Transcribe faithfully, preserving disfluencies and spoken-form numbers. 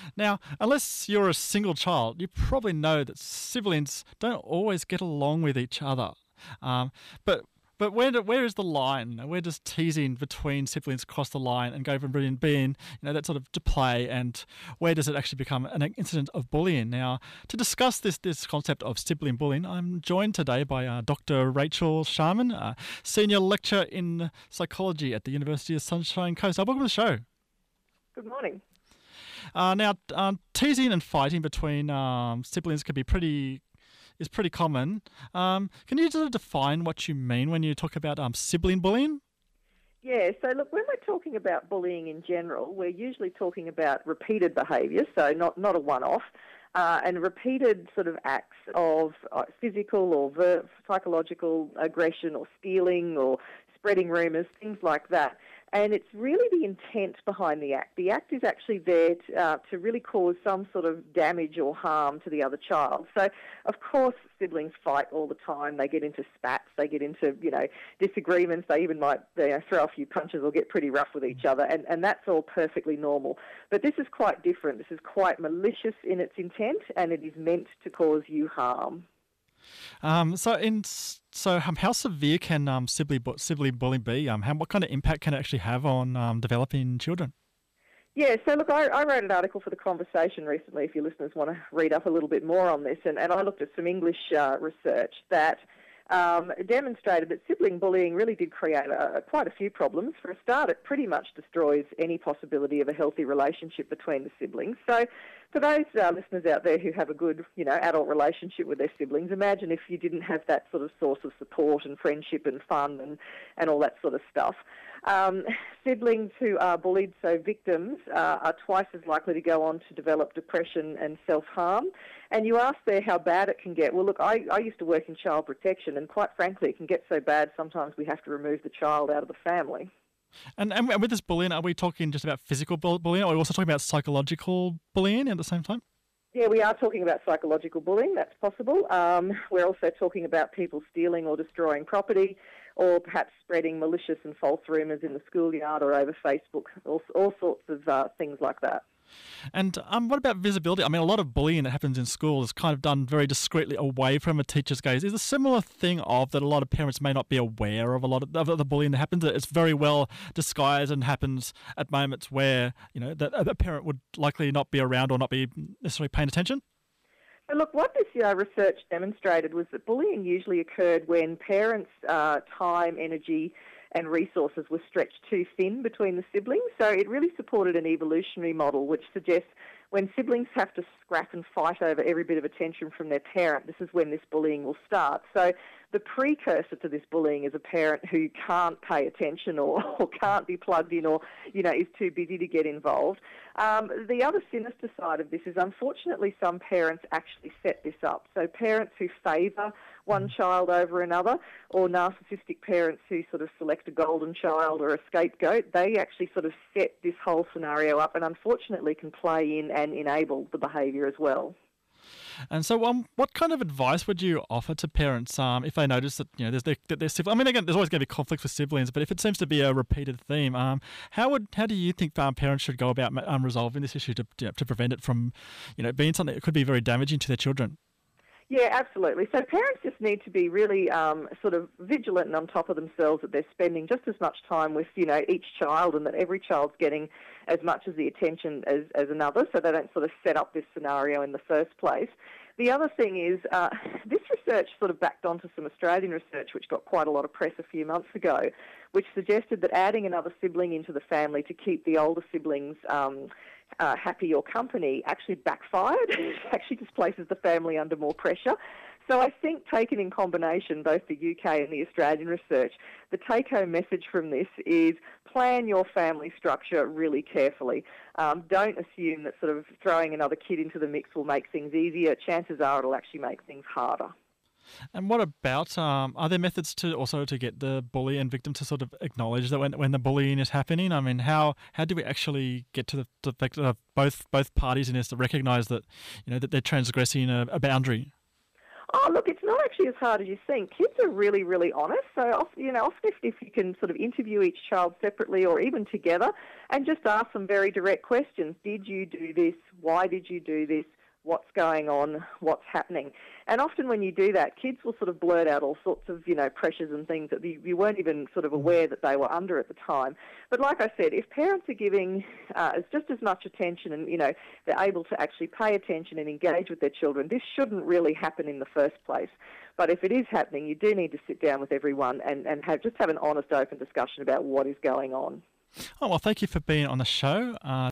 Now, unless you're a single child, you probably know that siblings don't always get along with each other. Um, but but where do, where is the line? Where does teasing between siblings cross the line and go from being, being you know that sort of to play, and where does it actually become an incident of bullying? Now, to discuss this this concept of sibling bullying, I'm joined today by uh, Doctor Rachel Sharman, uh, senior lecturer in psychology at the University of Sunshine Coast. Uh, welcome to the show. Good morning. Uh, now, um, teasing and fighting between um, siblings can be pretty is pretty common. Um, can you sort of define what you mean when you talk about um, sibling bullying? Yeah, so look, when we're talking about bullying in general, we're usually talking about repeated behaviour, so not, not a one-off, uh, and repeated sort of acts of uh, physical or ver- psychological aggression or stealing or spreading rumours, things like that. And it's really the intent behind the act. The act is actually there to, uh, to really cause some sort of damage or harm to the other child. So, of course, siblings fight all the time. They get into spats. They get into, you know, disagreements. They even might you know, throw a few punches or get pretty rough with each other. And, and that's all perfectly normal. But this is quite different. This is quite malicious in its intent, and it is meant to cause you harm. Um, so, in so um, how severe can um, sibling bu- sibling bullying be? Um, how, what kind of impact can it actually have on um, developing children? Yeah, so look, I, I wrote an article for The Conversation recently, if your listeners want to read up a little bit more on this, and, and I looked at some English uh, research that um, demonstrated that sibling bullying really did create a, quite a few problems. For a start, it pretty much destroys any possibility of a healthy relationship between the siblings. So for those uh, listeners out there who have a good, you know, adult relationship with their siblings, imagine if you didn't have that sort of source of support and friendship and fun and, and all that sort of stuff. Um, siblings who are bullied, so victims, uh, are twice as likely to go on to develop depression and self-harm. And you asked there how bad it can get. Well, look, I, I used to work in child protection, and quite frankly, it can get so bad sometimes we have to remove the child out of the family. And, and with this bullying, are we talking just about physical bullying, or are we also talking about psychological bullying at the same time? Yeah, we are talking about psychological bullying. That's possible. Um, we're also talking about people stealing or destroying property, or perhaps spreading malicious and false rumours in the schoolyard or over Facebook, all, all sorts of uh, things like that. And um, what about visibility? I mean, a lot of bullying that happens in school is kind of done very discreetly away from a teacher's gaze. Is a similar thing of that a lot of parents may not be aware of a lot of, of the bullying that happens? It's very well disguised and happens at moments where, you know, that a parent would likely not be around or not be necessarily paying attention? So look, what this uh, research demonstrated was that bullying usually occurred when parents' uh, time, energy and resources were stretched too thin between the siblings. So it really supported an evolutionary model which suggests when siblings have to scrap and fight over every bit of attention from their parent, this is when this bullying will start. So the precursor to this bullying is a parent who can't pay attention or, or can't be plugged in or, you know, is too busy to get involved. Um, the other sinister side of this is unfortunately some parents actually set this up. So parents who favour one child over another, or narcissistic parents who sort of select a golden child or a scapegoat, they actually sort of set this whole scenario up and unfortunately can play in and enable the behaviour as well. And so, um, what kind of advice would you offer to parents um, if they notice that you know there's that their siblings? I mean, again, there's always going to be conflicts with siblings, but if it seems to be a repeated theme, um, how would how do you think um, parents should go about um, resolving this issue to you know, to prevent it from, you know, being something that could be very damaging to their children? Yeah, absolutely. So parents just need to be really um, sort of vigilant and on top of themselves that they're spending just as much time with, you know, each child and that every child's getting as much of the attention as, as another, so they don't sort of set up this scenario in the first place. The other thing is uh, this research sort of backed onto some Australian research which got quite a lot of press a few months ago, which suggested that adding another sibling into the family to keep the older siblings um, uh, happy or company actually backfired. It actually just places the family under more pressure. So I think taken in combination, both the U K and the Australian research, the take-home message from this is plan your family structure really carefully. Um, don't assume that sort of throwing another kid into the mix will make things easier. Chances are it'll actually make things harder. And what about, um, are there methods to also to get the bully and victim to sort of acknowledge that when, when the bullying is happening? I mean, how, how do we actually get to the, the fact of both both parties in this to recognise that, you know, that they're transgressing a, a boundary? Oh, look, it's it's not actually as hard as you think. Kids are really, really honest. So, you know, often if, if you can sort of interview each child separately or even together and just ask them very direct questions. Did you do this? Why did you do this? What's going on, what's happening. And often when you do that, kids will sort of blurt out all sorts of, you know, pressures and things that you, you weren't even sort of aware that they were under at the time. But like I said, if parents are giving uh, just as much attention and, you know, they're able to actually pay attention and engage with their children, this shouldn't really happen in the first place. But if it is happening, you do need to sit down with everyone and, and have just have an honest, open discussion about what is going on. Oh, well, thank you for being on the show. Uh,